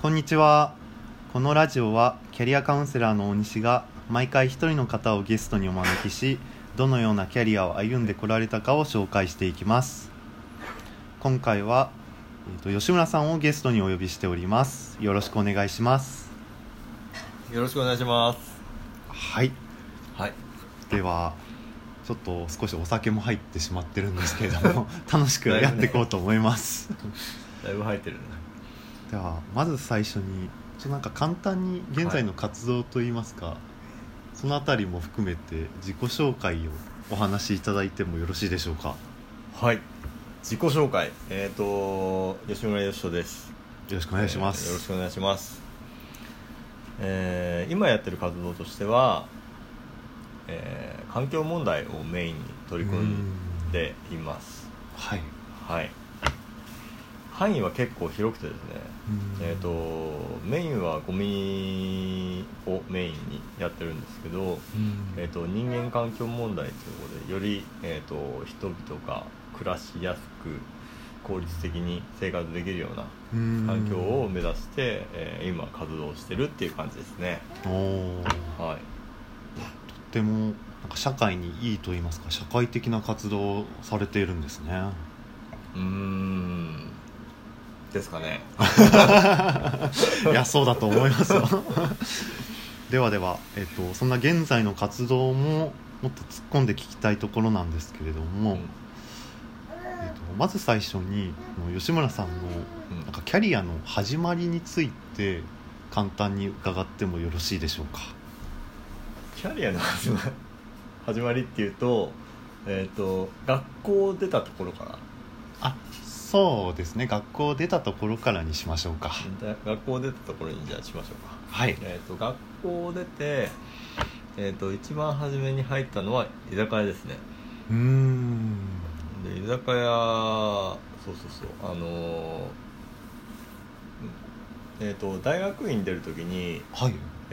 こんにちは。このラジオはキャリアカウンセラーの大西が毎回一人の方をゲストにお招きし、どのようなキャリアを歩んでこられたかを紹介していきます。今回は、吉村さんをゲストにお呼びしております。よろしくお願いします。 よろしくお願いします。 はい、 はい、 ではちょっと少しお酒も入ってしまってるんですけれども楽しくやっていこうと思いますだいぶ入ってるね。 ではまず最初になんか簡単に現在の活動といいますか、そのあたりも含めて自己紹介をお話しいただいてもよろしいでしょうか。 はい、自己紹介、吉村義人です。 よろしくお願いします。 よろしくお願いします。今やってる活動としては、環境問題をメインに取り組んでいます。 はいはい。範囲は結構広くてですね、メインはゴミをメインにやってるんですけど、人間環境問題ということでより、人々が暮らしやすく効率的に生活できるような環境を目指して、今活動してるっていう感じですね。はい。 とてもなんか社会にいいと言いますか、社会的な活動をされているんですね。 ですかねいや、そうだと思いますよでは、そんな現在の活動ももっと突っ込んで聞きたいところなんですけれども、まず最初に吉村さんのなんかキャリアの始まりについて簡単に伺ってもよろしいでしょうか。 キャリアの始まりっていうと、学校出たところから。 そうですね、学校出たところからにしましょうか。 学校出たところにじゃあしましょうか。 はい。 学校出て、一番初めに入ったのは居酒屋ですね。で居酒屋、大学院出るときに、 はい。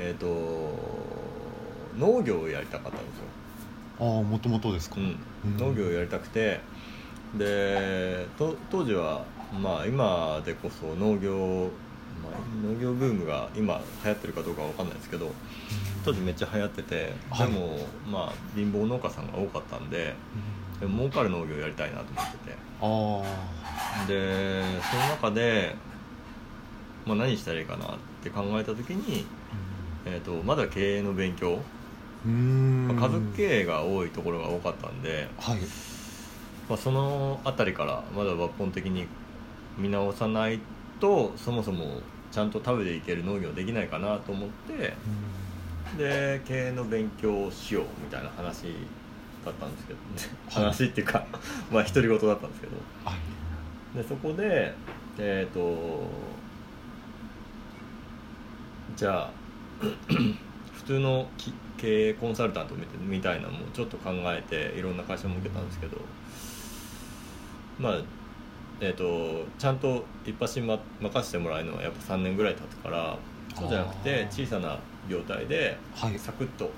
農業をやりたかったんですよ。 もともとですか。 農業をやりたくて、で当時は、今でこそ農業ブームが今流行ってるかどうかは分かんないですけど、当時めっちゃ流行ってて、でも貧乏農家さんが多かったんで、儲かる農業をやりたいなと思ってて、でその中で、何したらいいかなって考えた時に、まだ経営の勉強、家族経営が多いところが多かったんで、そのあたりからまだ抜本的に見直さないと、そもそもちゃんと食べていける農業できないかなと思って、で経営の勉強をしようみたいな話だったんですけど、話っていうか独り言だったんですけど、でそこでじゃあ普通の経営コンサルタントみたいなのもちょっと考えていろんな会社も受けたんですけど、ちゃんと一発任せてもらえるのはやっぱ3年ぐらい経つから、そうじゃなくて小さな業態でサクッと、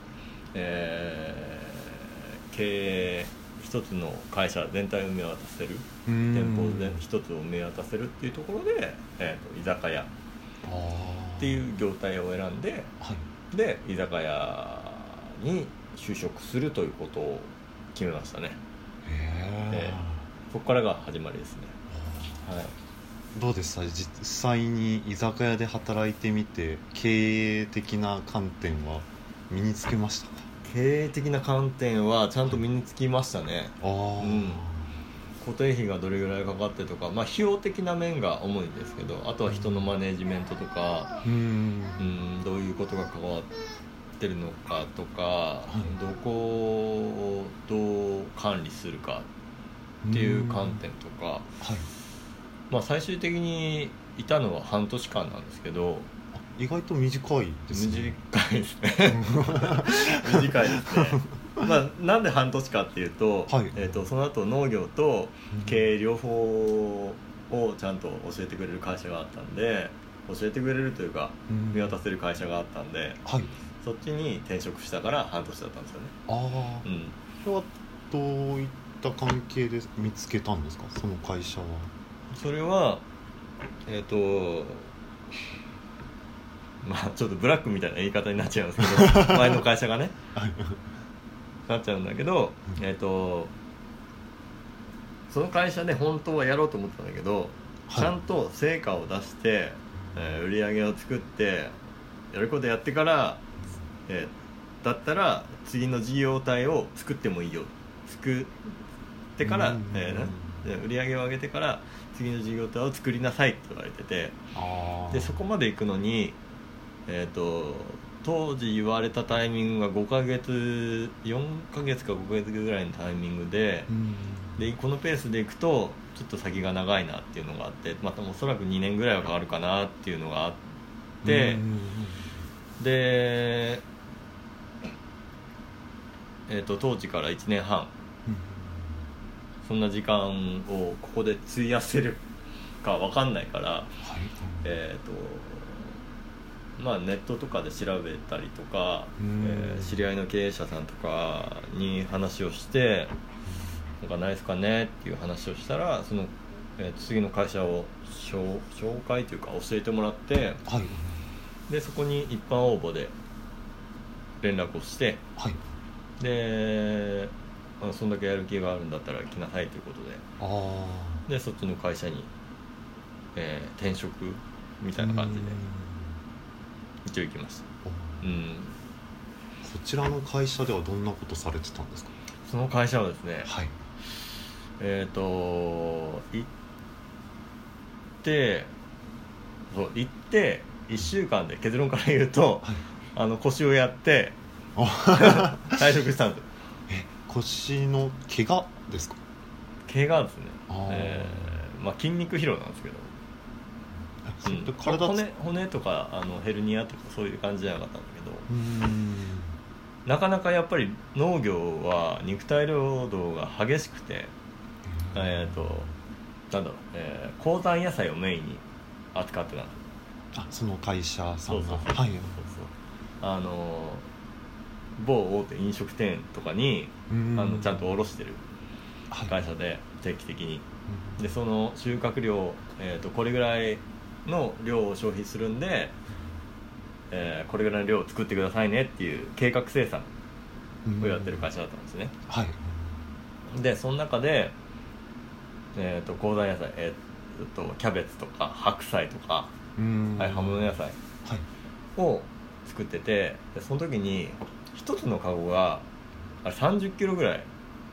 経営一つの会社全体を埋め渡せる、店舗一つを埋め渡せるっていうところで、居酒屋っていう業態を選んで、で居酒屋に就職するということを決めましたね。そこからが始まりですね。 どうでした？実際に居酒屋で働いてみて経営的な観点は身につけましたか？ 経営的な観点はちゃんと身につきましたね。固定費がどれぐらいかかってとか、費用的な面が重いんですけど、あとは人のマネジメントとか、どういうことが関わってるのかとか、どこをどう管理するかっていう観点とか、最終的にいたのは半年間なんですけど、 意外と短いですね。 短いですね短いですねなんで半年かっていうと、その後農業と経営両方をちゃんと教えてくれる会社があったんで、教えてくれるというか見渡せる会社があったんで、そっちに転職したから半年だったんですよね。 それはどういった関係で見つけたんですか、その会社は。 それはまあちょっとブラックみたいな言い方になっちゃうんですけど前の会社がねなっちゃうんだけど、その会社で本当はやろうと思ってたんだけど、 はい、 ちゃんと成果を出して、売り上げを作ってやることやってから、だったら次の事業体を作ってもいいよ、作ってから、売り上げを上げてから次の事業体を作りなさいって言われてて、でそこまで行くのに、当時言われたタイミングが4ヶ月か5ヶ月ぐらいのタイミングで、でこのペースでいくとちょっと先が長いなっていうのがあって、またおそらく2年ぐらいはかかるかなっていうのがあって、で、当時から1年半、そんな時間をここで費やせるか分かんないから、まあ、ネットとかで調べたりとか、知り合いの経営者さんとかに話をしてなんかないですかねっていう話をしたら、その、次の会社を紹介というか教えてもらって、 はい、 でそこに一般応募で連絡をして、 はい、 でそんだけやる気があるんだったら来なさいということで、でそっちの会社に、転職みたいな感じで一応行きました。 そちらの会社ではどんなことされてたんですか？ その会社はですね、 はい、 行って1週間で結論から言うと、はい、腰をやって退職したんですよ。 腰の怪我ですか？ 怪我ですね。まあ、筋肉疲労なんですけど、骨とかヘルニアとかそういう感じじゃなかったんだけど、なかなかやっぱり農業は肉体労働が激しくて、なんだろう、高山野菜をメインに扱ってたんです。 その会社さんが某大手飲食店とかにちゃんと卸してる会社で、定期的に、でその収穫量、これぐらいの量を消費するんで、これぐらいの量を作ってくださいねっていう計画生産をやってる会社だったんですね。でその中で、高山野菜、キャベツとか白菜とか葉物野菜を作ってて、でその時に一つのカゴが30キロぐらい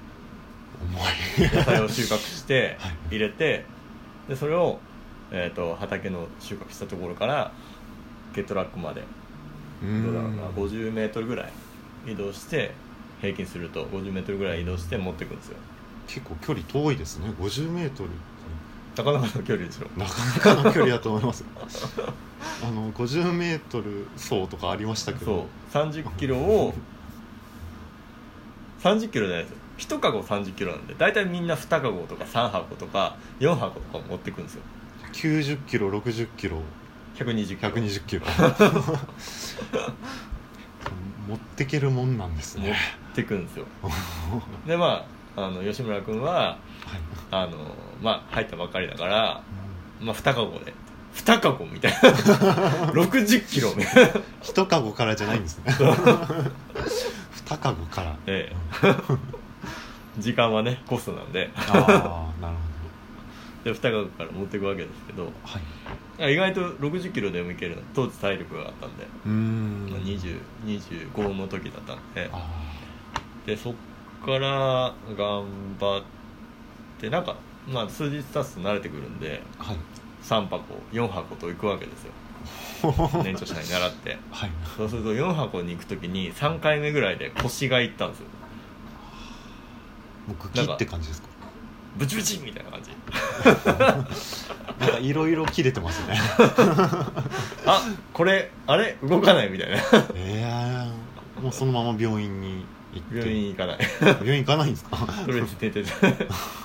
野菜を収穫して入れて、でそれを、畑の収穫したところから軽トラックまでどうだろうな、50メートルぐらい移動して、平均すると50メートルぐらい移動して持っていくんですよ。 結構距離遠いですね。50メートルなかなかの距離ですよ。 なかなかの距離だと思います50メートル走とかありましたけど、 そう30キロを30キロじゃないですよ、1カゴ30キロなんで、だいたいみんな2カゴとか3箱とか4箱とか持っていくんですよ。 90キロ60キロ 120キロ持ってけるもんなんですね。 持ってくんですよでまあ吉村君は、まあ入ったばっかりだから、まあ、2カゴで2カゴみたいな60キロみたいな 1カゴからじゃないんですね2カゴから、 時間はねコストなんでなるほど。で2カゴから持っていくわけですけど、意外と60キロでもいけるの、当時体力があったんで、25の時だったんで、でそっから頑張ってなんか、まあ、数日経つと慣れてくるんで、3箱4箱と行くわけですよ年長者に習って、そうすると4箱に行く時に3回目ぐらいで腰がいったんですよ。 もうグキって感じですか？ ブチブチみたいな感じなんかいろいろ切れてますねこれあれ動かないみたいなもうそのまま病院に行って。 病院行かない病院行かないんですか？ とりあえず寝ててで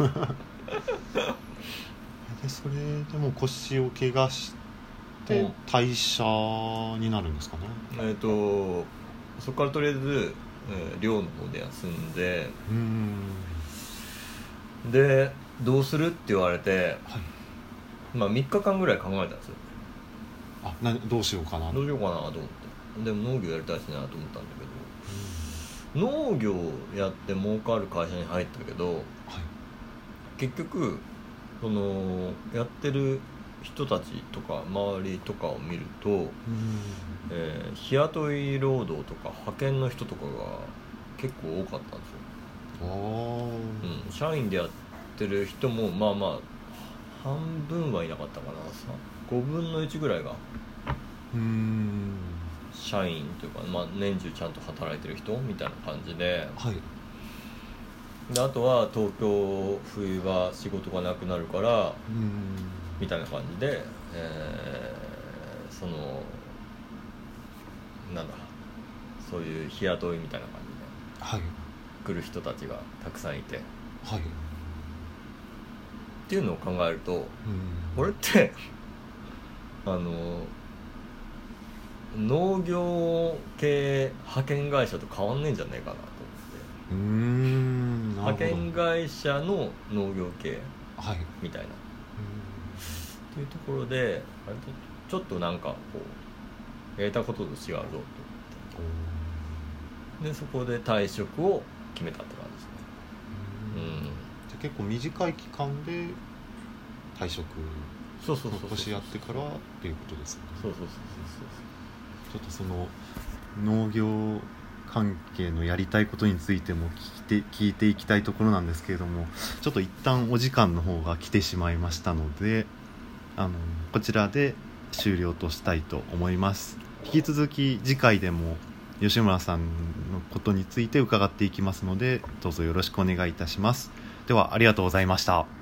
それでも腰を怪我して退社になるんですかね。 そこからとりあえず、寮の方で休んで、でどうするって言われて、まあ、3日間ぐらい考えたんですよ。 どうしようかなと思ってでも農業やりたいしなと思ったんだけど、農業やって儲かる会社に入ったけど、結局そのやってる人たちとか周りとかを見ると、日雇い労働とか派遣の人とかが結構多かったんですよ。社員でやってる人もまあまあ半分はいなかったかな、5分の1ぐらいが社員というか、年中ちゃんと働いてる人みたいな感じで、であとは東京冬は仕事がなくなるからみたいな感じで、そのそういう日雇いみたいな感じで来る人たちがたくさんいて、っていうのを考えると、これって農業系派遣会社と変わんねえんじゃねえかなと思って、派遣会社の農業系みたいな、っていうところでちょっとなんかこうやりたことと違うぞと思って、でそこで退職を決めたって感じですね。 じゃあ結構短い期間で退職、 そう今年やってからっていうことですよね。 そうちょっとその農業関係のやりたいことについても聞いていきたいところなんですけれども、ちょっと一旦お時間の方が来てしまいましたので、こちらで終了としたいと思います。引き続き次回でも吉村さんのことについて伺っていきますので、どうぞよろしくお願いいたします。ではありがとうございました。